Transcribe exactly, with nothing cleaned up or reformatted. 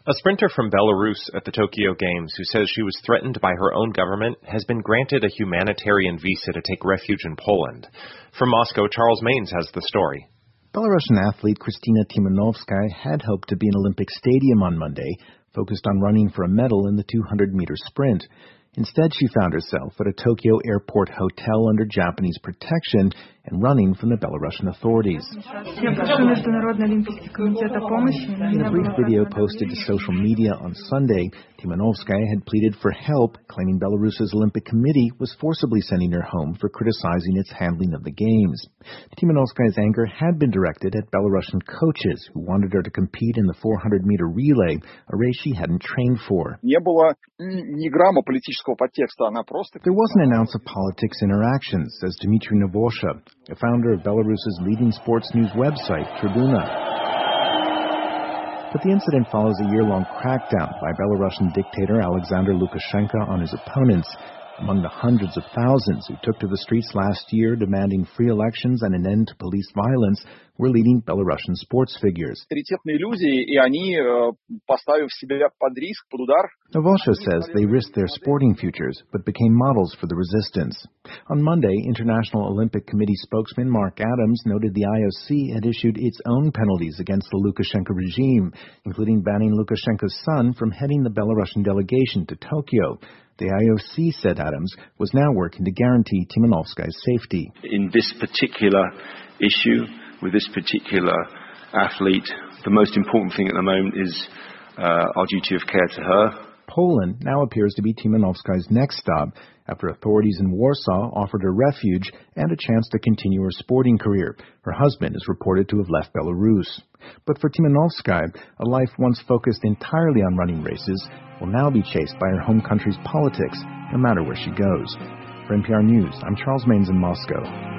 A sprinter from Belarus at the Tokyo Games who says she was threatened by her own government has been granted a humanitarian visa to take refuge in Poland. From Moscow, Charles Maines has the story. Belarusian athlete Kristina Timanovskaya had hoped to be in Olympic Stadium on Monday, focused on running for a medal in the two hundred meter sprint. Instead, she found herself at a Tokyo airport hotel under Japanese protection and running from the Belarusian authorities. In a brief video posted to social media on Sunday, Timanovskaya had pleaded for help, claiming Belarus's Olympic Committee was forcibly sending her home for criticizing its handling of the Games. Timanovskaya's anger had been directed at Belarusian coaches who wanted her to compete in the four hundred meter relay, a race she hadn't trained for. There wasn't an ounce of politics in her actions, says Dmitry Novosha, the founder of Belarus's leading sports news website, Tribuna. But the incident follows a year-long crackdown by Belarusian dictator Alexander Lukashenko on his opponents. Among the hundreds of thousands who took to the streets last year demanding free elections and an end to police violence were leading Belarusian sports figures. Novosha says they risked their sporting futures, but became models for the resistance. On Monday, International Olympic Committee spokesman Mark Adams noted the I O C had issued its own penalties against the Lukashenko regime, including banning Lukashenko's son from heading the Belarusian delegation to Tokyo. The I O C, said Adams, was now working to guarantee Timanovskaya's safety. In this particular issue, with this particular athlete, the most important thing at the moment is uh, our duty of care to her. Poland now appears to be Timanovskaya's next stop after authorities in Warsaw offered her refuge and a chance to continue her sporting career. Her husband is reported to have left Belarus. But for Timanovskaya, a life once focused entirely on running races will now be chased by her home country's politics, no matter where she goes. For N P R News, I'm Charles Maines in Moscow.